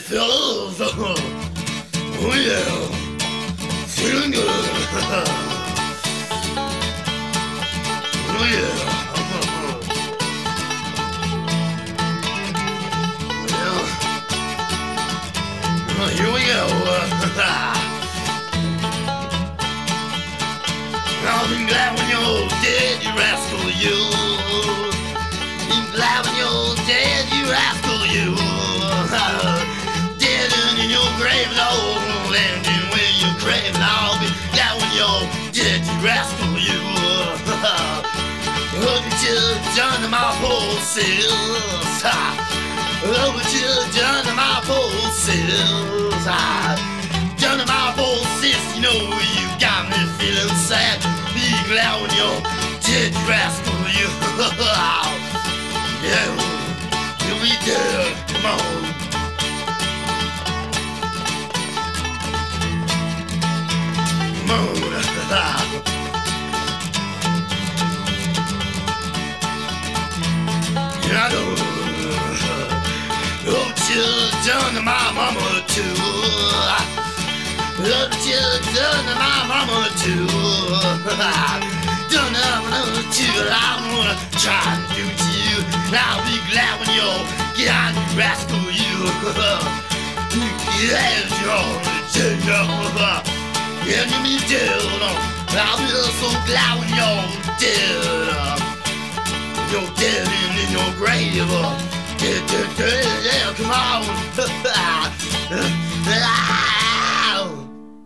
fellas. Oh yeah, feeling good. Oh yeah. Well, here we go. I'll be glad when you're dead, you rascal, you. Be glad when you're dead, you rascal, you. Dead and in your grave, Lord, landing where you're craving. I'll be glad when you're dead, you rascal, you. Look what you've done to my poor self. Look what you've done to my poor self. Done to my poor sis, you know you got me feeling sad. Be glad when you're dead, you rascal, you. Yeah, you'll be dead, come on. Come on. Yeah, I know. What you've done to my mama too. What you've done to my mama too. Done to too. I'm gonna try and do to you. I'll be glad when you're gone, you rascal, you. Yeah, you're dead. Yeah, you'll be dead. I'll be so glad when you're dead. You're dead and in your grave. Yeah, come on.